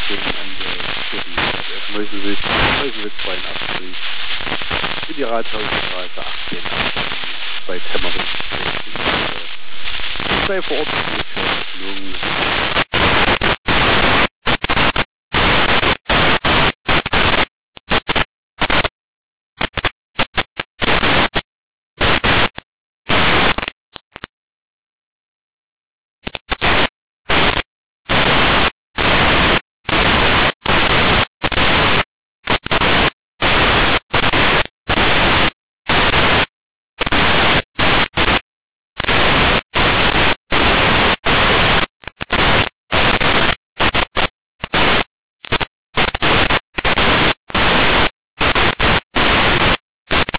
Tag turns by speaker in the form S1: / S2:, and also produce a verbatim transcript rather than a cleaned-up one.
S1: Meuselwitz, Meuselwitz zweiundachtzig, für die Rathausenstraße achtzehn achtzehn, bei Temmering, bei vor Ort,